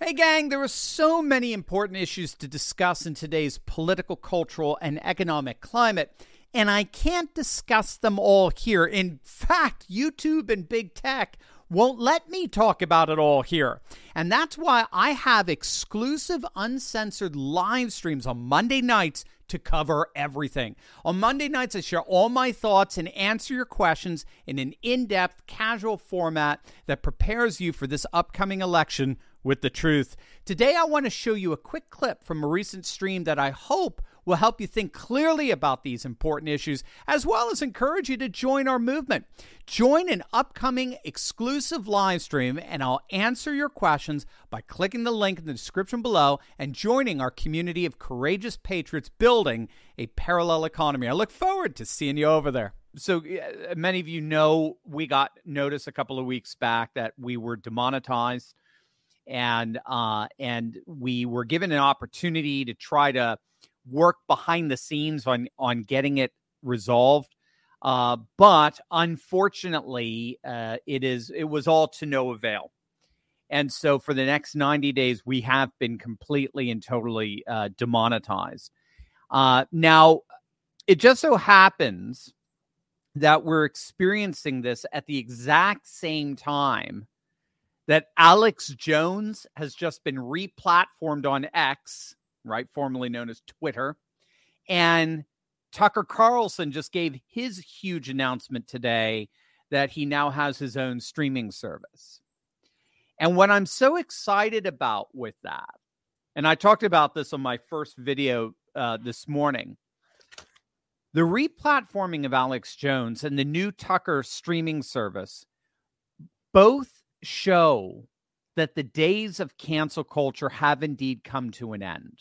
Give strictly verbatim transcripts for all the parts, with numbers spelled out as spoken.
Hey, gang, there are so many important issues to discuss in today's political, cultural, and economic climate, and I can't discuss them all here. In fact, YouTube and big tech won't let me talk about it all here. And that's why I have exclusive, uncensored live streams on Monday nights to cover everything. On Monday nights, I share all my thoughts and answer your questions in an in-depth, casual format that prepares you for this upcoming election with the truth. Today, I want to show you a quick clip from a recent stream that I hope will help you think clearly about these important issues, as well as encourage you to join our movement. Join an upcoming exclusive live stream, and I'll answer your questions by clicking the link in the description below and joining our community of courageous patriots building a parallel economy. I look forward to seeing you over there. So uh, many of you know we got notice a couple of weeks back that we were demonetized, and uh, and we were given an opportunity to try to work behind the scenes on, on getting it resolved. Uh, but unfortunately, uh, it is, it was all to no avail. And so for the next ninety days, we have been completely and totally uh, demonetized. Uh, now, it just so happens that we're experiencing this at the exact same time that Alex Jones has just been replatformed on X, right, formerly known as Twitter, and Tucker Carlson just gave his huge announcement today that he now has his own streaming service. And what I'm so excited about with that, and I talked about this on my first video uh, this morning, the replatforming of Alex Jones and the new Tucker streaming service both show that the days of cancel culture have indeed come to an end.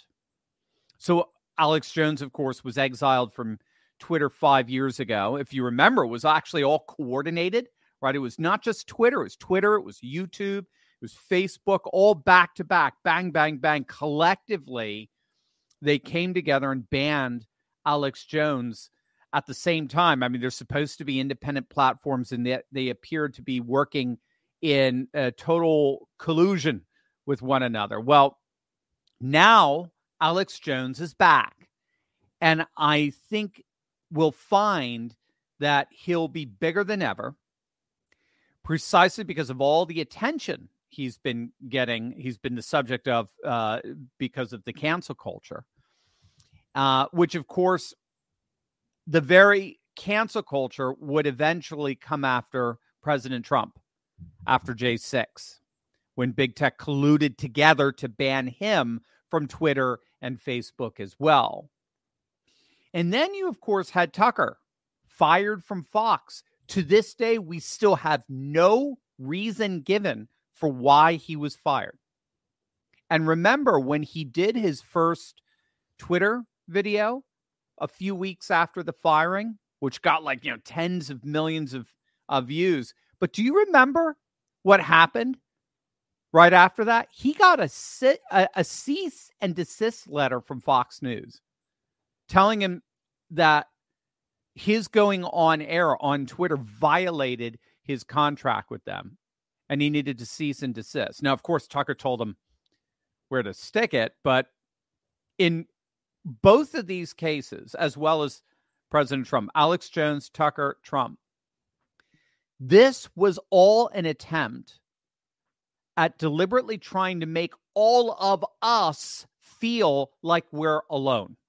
So Alex Jones, of course, was exiled from Twitter five years ago. If you remember, it was actually all coordinated, right? It was not just Twitter. It was Twitter. It was YouTube. It was Facebook, all back to back, bang, bang, bang. Collectively, they came together and banned Alex Jones at the same time. I mean, they're supposed to be independent platforms, and they, they appeared to be working in uh, total collusion with one another. Well, now Alex Jones is back, and I think we'll find that he'll be bigger than ever, precisely because of all the attention he's been getting. He's been the subject of uh, because of the cancel culture, uh, which, of course, the very cancel culture would eventually come after President Trump after J six, when big tech colluded together to ban him from Twitter and Facebook as well. And then you, of course, had Tucker fired from Fox. To this day, we still have no reason given for why he was fired. And remember, when he did his first Twitter video a few weeks after the firing, which got like, you know, tens of millions of, of views. But do you remember what happened right after that? He got a, sit, a, a cease and desist letter from Fox News telling him that his going on air on Twitter violated his contract with them, and he needed to cease and desist. Now, of course, Tucker told him where to stick it, but in both of these cases, as well as President Trump, Alex Jones, Tucker, Trump, this was all an attempt at deliberately trying to make all of us feel like we're alone.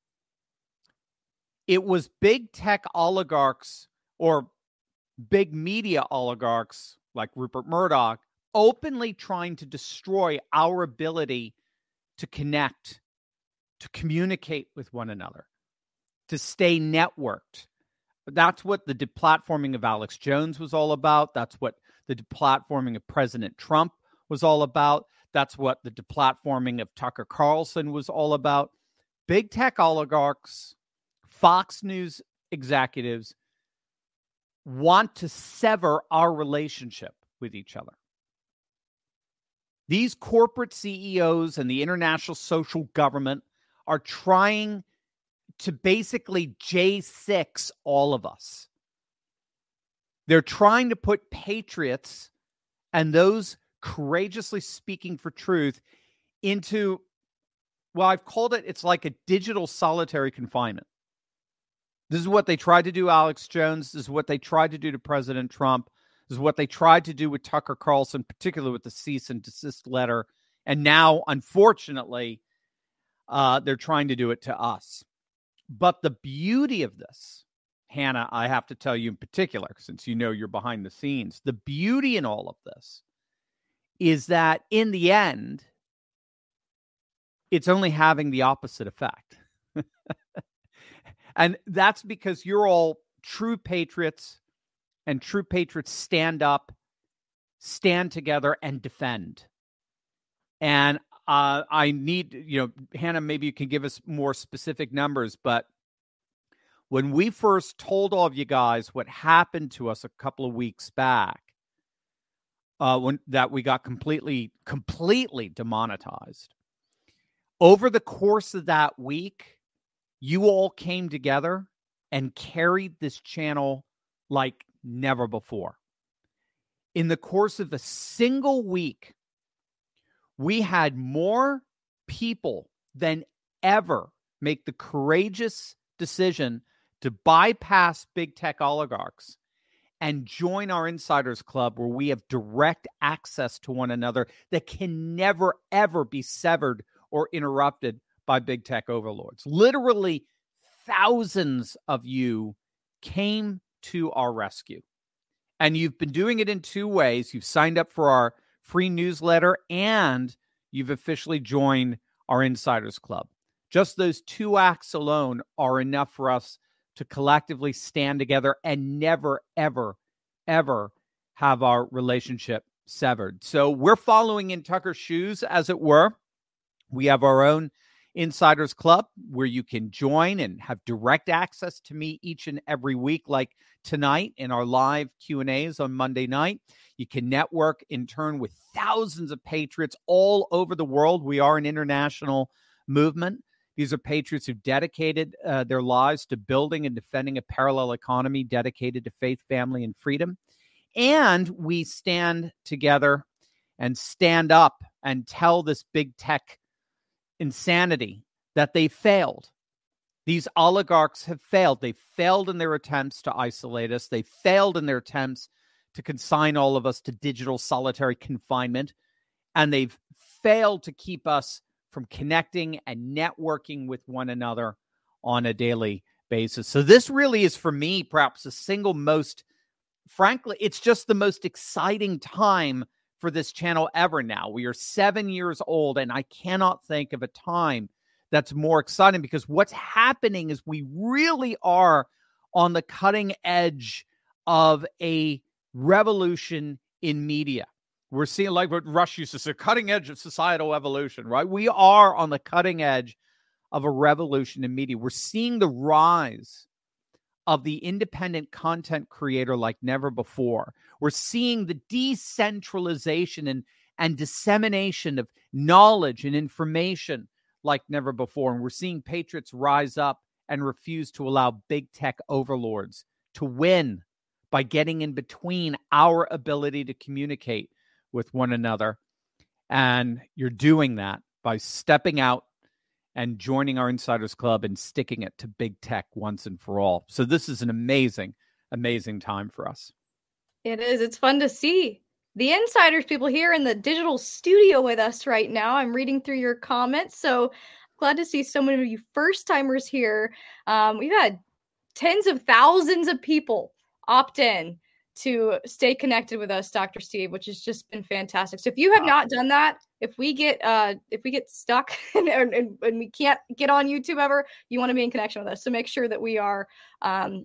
It was big tech oligarchs or big media oligarchs like Rupert Murdoch openly trying to destroy our ability to connect, to communicate with one another, to stay networked. That's what the deplatforming of Alex Jones was all about. That's what the deplatforming of President Trump was all about. That's what the deplatforming of Tucker Carlson was all about. Big tech oligarchs, Fox News executives want to sever our relationship with each other. These corporate C E Os and the international social government are trying to basically J six all of us. They're trying to put patriots and those courageously speaking for truth into, well, I've called it, it's like a digital solitary confinement. This is what they tried to do, Alex Jones. This is what they tried to do to President Trump. This is what they tried to do with Tucker Carlson, particularly with the cease and desist letter. And now, unfortunately, uh, they're trying to do it to us. But the beauty of this, Hannah, I have to tell you in particular, since you know you're behind the scenes, the beauty in all of this is that in the end, it's only having the opposite effect. And that's because you're all true patriots, and true patriots stand up, stand together, and defend. And uh, I need, you know, Hannah, maybe you can give us more specific numbers, but when we first told all of you guys what happened to us a couple of weeks back, uh, when that we got completely, completely demonetized, over the course of that week, you all came together and carried this channel like never before. In the course of a single week, we had more people than ever make the courageous decision to bypass big tech oligarchs and join our Insiders Club, where we have direct access to one another that can never, ever be severed or interrupted by big tech overlords. Literally thousands of you came to our rescue. And you've been doing it in two ways. You've signed up for our free newsletter and you've officially joined our Insiders Club. Just those two acts alone are enough for us to collectively stand together and never, ever, ever have our relationship severed. So we're following in Tucker's shoes, as it were. We have our own Insiders Club where you can join and have direct access to me each and every week, like tonight in our live Q and A's on Monday night. You can network in turn with thousands of patriots all over the world. We are an international movement. These are patriots who've dedicated uh, their lives to building and defending a parallel economy dedicated to faith, family, and freedom. And we stand together and stand up and tell this big tech insanity that they failed. These oligarchs have failed. They failed in their attempts to isolate us. They failed in their attempts to consign all of us to digital solitary confinement. And they've failed to keep us from connecting and networking with one another on a daily basis. So this really is, for me, perhaps the single most, frankly, it's just the most exciting time for this channel ever now. We are seven years old, and I cannot think of a time that's more exciting, because what's happening is we really are on the cutting edge of a revolution in media. We're seeing, like what Rush used to say, cutting edge of societal evolution, right? We are on the cutting edge of a revolution in media. We're seeing the rise of the independent content creator like never before. We're seeing the decentralization and, and dissemination of knowledge and information like never before. And we're seeing patriots rise up and refuse to allow big tech overlords to win by getting in between our ability to communicate with one another. And you're doing that by stepping out and joining our Insiders Club and sticking it to big tech once and for all. So this is an amazing, amazing time for us. It is. It's fun to see the Insiders people here in the digital studio with us right now. I'm reading through your comments. So glad to see so many of you first timers here. Um, we've had tens of thousands of people opt in to stay connected with us, Doctor Steve, which has just been fantastic. So if you have wow. not done that, if we get uh, if we get stuck and, and, and we can't get on YouTube ever, you want to be in connection with us. So make sure that we are um,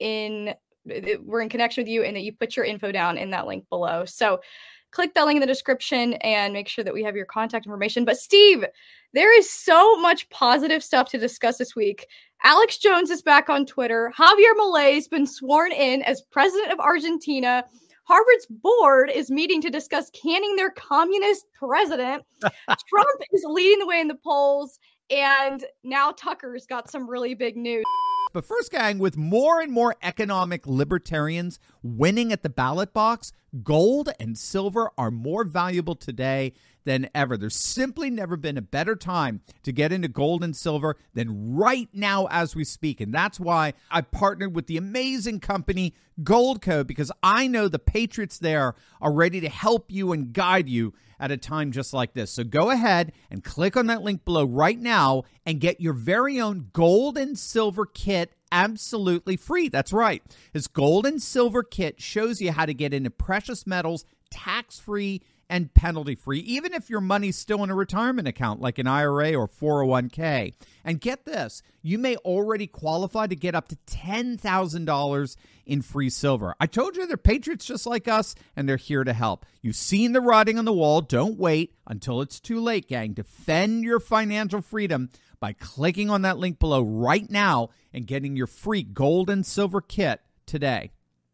in we're in connection with you, and that you put your info down in that link below. So click that link in the description and make sure that we have your contact information. But Steve, there is so much positive stuff to discuss this week. Alex Jones is back on Twitter. Javier Milei has been sworn in as president of Argentina. Harvard's board is meeting to discuss canning their communist president. Trump is leading the way in the polls. And now Tucker's got some really big news. But first, gang, with more and more economic libertarians winning at the ballot box, gold and silver are more valuable today than ever. There's simply never been a better time to get into gold and silver than right now as we speak. And that's why I partnered with the amazing company Goldco, because I know the patriots there are ready to help you and guide you at a time just like this. So go ahead and click on that link below right now and get your very own gold and silver kit absolutely free. That's right. This gold and silver kit shows you how to get into precious metals tax-free and penalty-free, even if your money's still in a retirement account like an I R A or four oh one k. And get this, you may already qualify to get up to ten thousand dollars in free silver. I told you they're patriots just like us, and they're here to help. You've seen the writing on the wall. Don't wait until it's too late, gang. Defend your financial freedom by clicking on that link below right now and getting your free gold and silver kit today.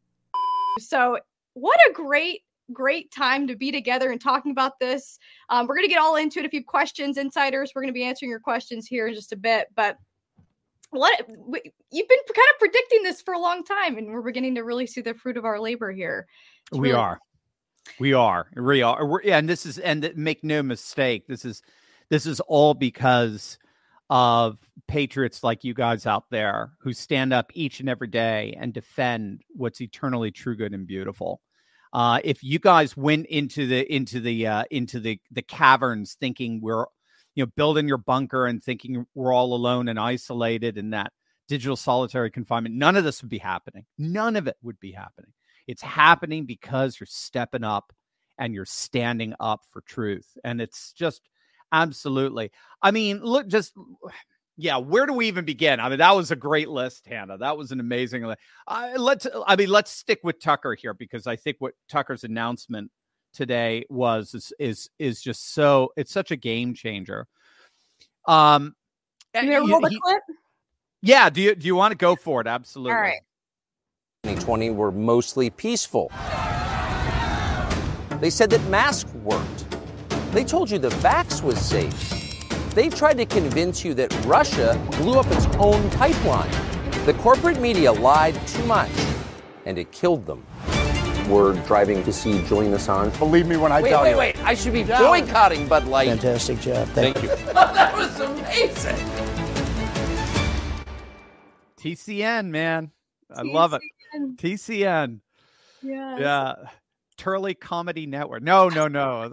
So what a great great time to be together and talking about this. Um, we're going to get all into it. If you have questions, insiders, we're going to be answering your questions here in just a bit. But what you've been kind of predicting this for a long time, and we're beginning to really see the fruit of our labor here. It's we really- are, we are, we are. We're, yeah, and this is, and make no mistake, this is, this is all because of patriots like you guys out there who stand up each and every day and defend what's eternally true, good, and beautiful. Uh, if you guys went into the into the uh, into the the caverns thinking we're, you know, building your bunker and thinking we're all alone and isolated in that digital solitary confinement, none of this would be happening. None of it would be happening. It's happening because you're stepping up and you're standing up for truth. And it's just absolutely. I mean, look, just. Yeah, where do we even begin? I mean, that was a great list, Hannah. That was an amazing list. Uh, let's, I mean, let's stick with Tucker here, because I think what Tucker's announcement today was is is, is just so, it's such a game changer. Um, you want to roll the he, clip? Yeah, do you do you want to go for it? Absolutely. All right. twenty twenty were mostly peaceful. They said that masks worked. They told you the vax was safe. They tried to convince you that Russia blew up its own pipeline. The corporate media lied too much, and it killed them. We're driving to see Julian Assange. Believe me when I wait, tell wait, you. Wait, wait, I should be boycotting Bud Light. Fantastic job. Thank, Thank you. That was amazing. T C N, man. I love it. T C N. Yeah. Yeah. Turley Comedy Network. No, no, no.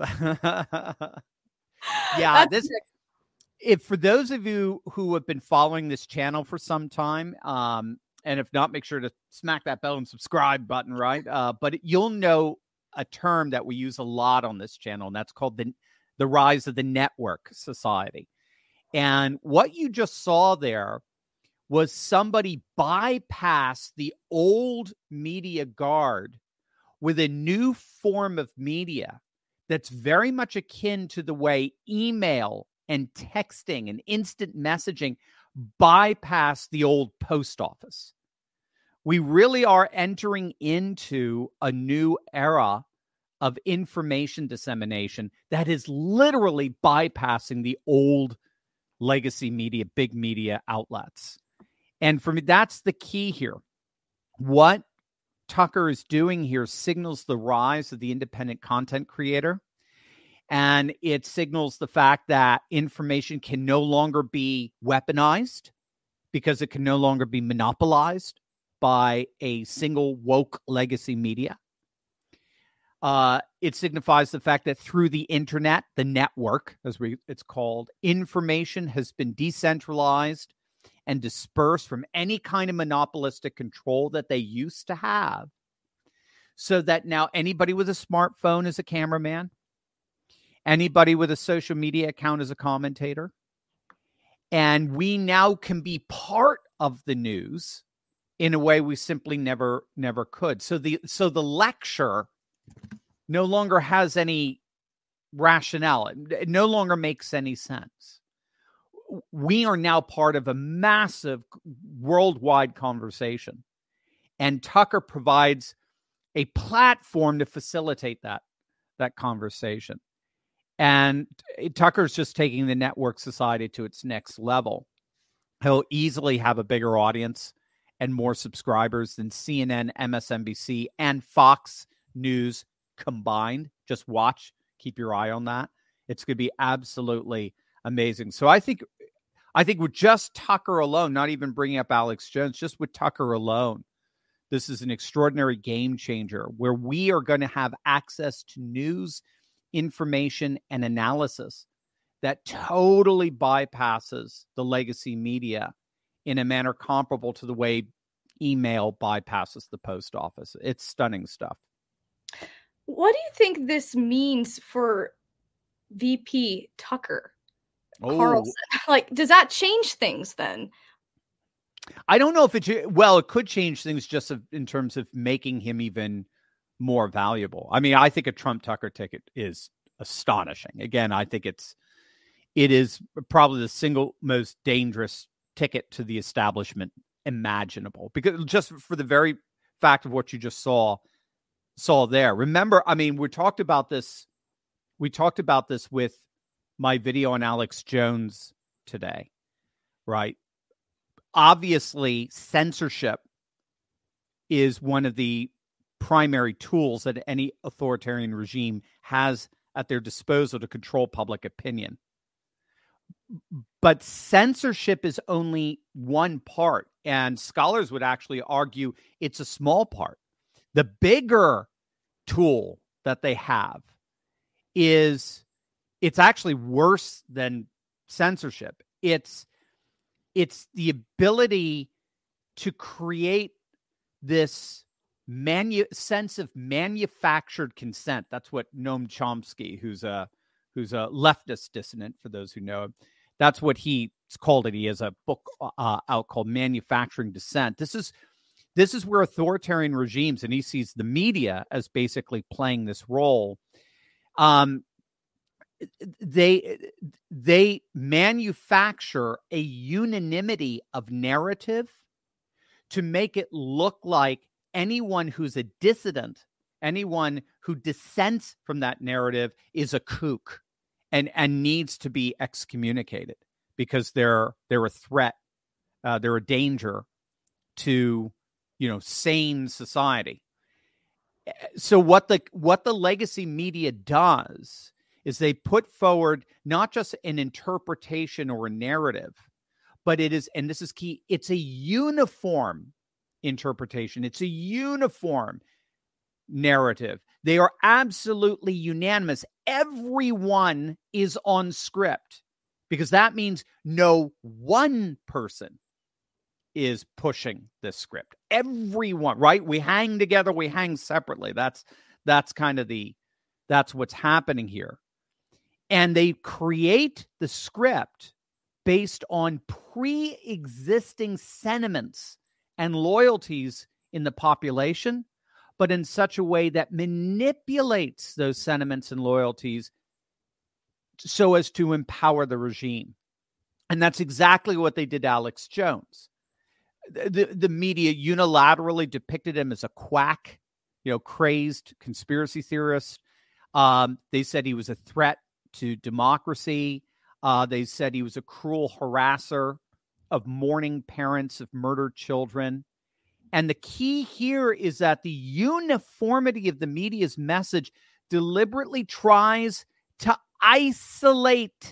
Yeah, That's this... sick. If for those of you who have been following this channel for some time, um, and if not, make sure to smack that bell and subscribe button, right? Uh, but you'll know a term that we use a lot on this channel, and that's called the, the rise of the network society. And what you just saw there was somebody bypass the old media guard with a new form of media that's very much akin to the way email and texting and instant messaging bypass the old post office. We really are entering into a new era of information dissemination that is literally bypassing the old legacy media, big media outlets. And for me, that's the key here. What Tucker is doing here signals the rise of the independent content creator. And it signals the fact that information can no longer be weaponized because it can no longer be monopolized by a single woke legacy media. Uh, it signifies the fact that through the internet, the network, as we it's called, information has been decentralized and dispersed from any kind of monopolistic control that they used to have, so that now anybody with a smartphone is a cameraman. Anybody with a social media account is a commentator. And we now can be part of the news in a way we simply never, never could. So the so the lecture no longer has any rationale. It no longer makes any sense. We are now part of a massive worldwide conversation. And Tucker provides a platform to facilitate that, that conversation. And Tucker's just taking the network society to its next level. He'll easily have a bigger audience and more subscribers than C N N, M S N B C, and Fox News combined. Just watch, keep your eye on that. It's going to be absolutely amazing. So I think, I think with just Tucker alone, not even bringing up Alex Jones, just with Tucker alone, this is an extraordinary game changer where we are going to have access to news, information, and analysis that totally bypasses the legacy media in a manner comparable to the way email bypasses the post office. It's stunning stuff. What do you think this means for V P Tucker Oh. Carlson? Like, does that change things then? I don't know if it, well, it could change things just in terms of making him even more valuable. I mean, I think a Trump Tucker ticket is astonishing. Again, I think it's, it is probably the single most dangerous ticket to the establishment imaginable, because just for the very fact of what you just saw, saw there. Remember, I mean, we talked about this. We talked about this with my video on Alex Jones today, right? Obviously, censorship is one of the primary tools that any authoritarian regime has at their disposal to control public opinion. But censorship is only one part, and scholars would actually argue it's a small part. The bigger tool that they have is, it's actually worse than censorship. It's It's the ability to create this manu- sense of manufactured consent. That's what Noam Chomsky, who's a who's a leftist dissident, for those who know him, that's what he's called it. He has a book uh, out called Manufacturing Dissent. This is this is where authoritarian regimes, and he sees the media as basically playing this role. Um, they they manufacture a unanimity of narrative to make it look like anyone who's a dissident, anyone who dissents from that narrative, is a kook and and needs to be excommunicated because they're they're a threat, uh, they're a danger to, you know, sane society. So what the what the legacy media does is they put forward not just an interpretation or a narrative, but it is, and this is key, it's a uniform interpretation. It's a uniform narrative. They are absolutely unanimous. Everyone is on script, because that means no one person is pushing this script. Everyone, right? We hang together, we hang separately. That's that's kind of the, that's what's happening here. And they create the script based on pre-existing sentiments and loyalties in the population, but in such a way that manipulates those sentiments and loyalties so as to empower the regime. And that's exactly what they did to Alex Jones. The, the media unilaterally depicted him as a quack, you know, crazed conspiracy theorist. Um, they said he was a threat to democracy. Uh, they said he was a cruel harasser of mourning parents of murdered children. And the key here is that the uniformity of the media's message deliberately tries to isolate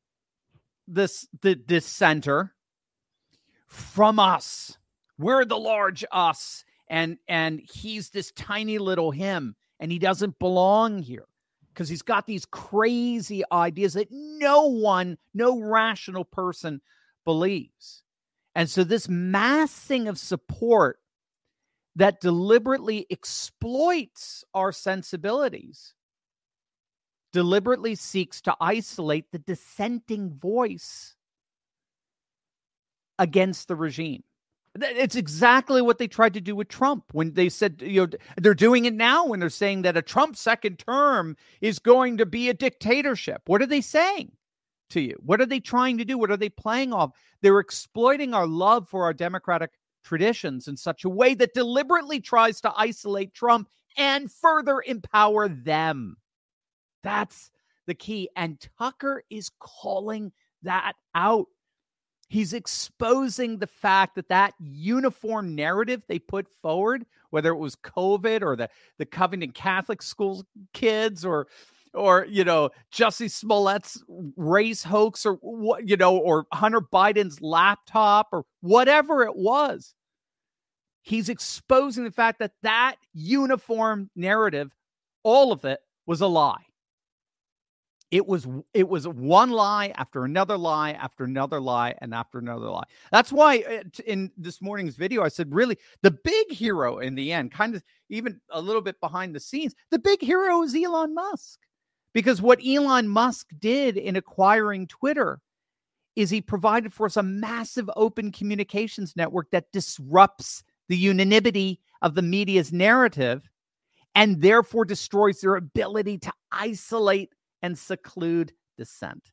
this, the dissenter from us. We're the large us, and and he's this tiny little him, and he doesn't belong here because he's got these crazy ideas that no one, no rational person believes. And so this massing of support that deliberately exploits our sensibilities deliberately seeks to isolate the dissenting voice against the regime. It's exactly what they tried to do with Trump when they said, you know, they're doing it now when they're saying that a Trump second term is going to be a dictatorship. What are they saying to you? What are they trying to do? What are they playing off? They're exploiting our love for our democratic traditions in such a way that deliberately tries to isolate Trump and further empower them. That's the key. And Tucker is calling that out. He's exposing the fact that that uniform narrative they put forward, whether it was COVID or the, the Covington Catholic School kids or, or, you know, Jussie Smollett's race hoax or what, you know, or Hunter Biden's laptop or whatever it was. He's exposing the fact that that uniform narrative, all of it was a lie. It was it was one lie after another lie after another lie and after another lie. That's why in this morning's video, I said, really, the big hero in the end, kind of even a little bit behind the scenes, the big hero is Elon Musk. Because what Elon Musk did in acquiring Twitter is he provided for us a massive open communications network that disrupts the unanimity of the media's narrative and therefore destroys their ability to isolate and seclude dissent.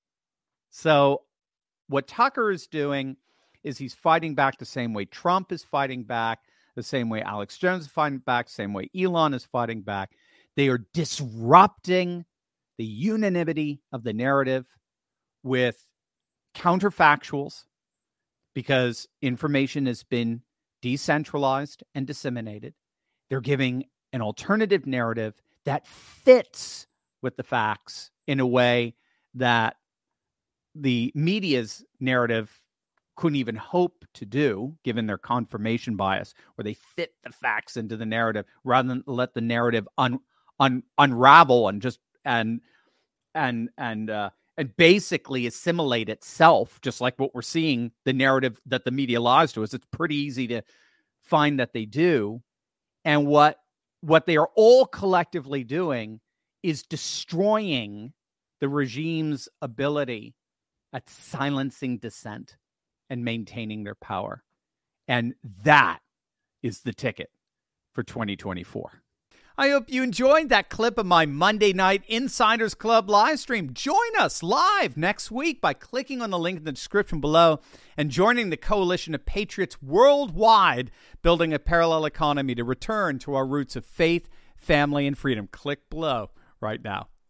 So what Tucker is doing is he's fighting back the same way Trump is fighting back, the same way Alex Jones is fighting back, same way Elon is fighting back. They are disrupting the unanimity of the narrative with counterfactuals because information has been decentralized and disseminated. They're giving an alternative narrative that fits with the facts in a way that the media's narrative couldn't even hope to do, given their confirmation bias, where they fit the facts into the narrative rather than let the narrative un, un, unravel and just and and and uh, and basically assimilate itself, just like what we're seeing the narrative that the media lies to us. It's pretty easy to find that they do, and what what they are all collectively doing is destroying the regime's ability at silencing dissent and maintaining their power. And that is the ticket for twenty twenty-four. I hope you enjoyed that clip of my Monday night Insiders Club live stream. Join us live next week by clicking on the link in the description below and joining the coalition of patriots worldwide building a parallel economy to return to our roots of faith, family, and freedom. Click below right now.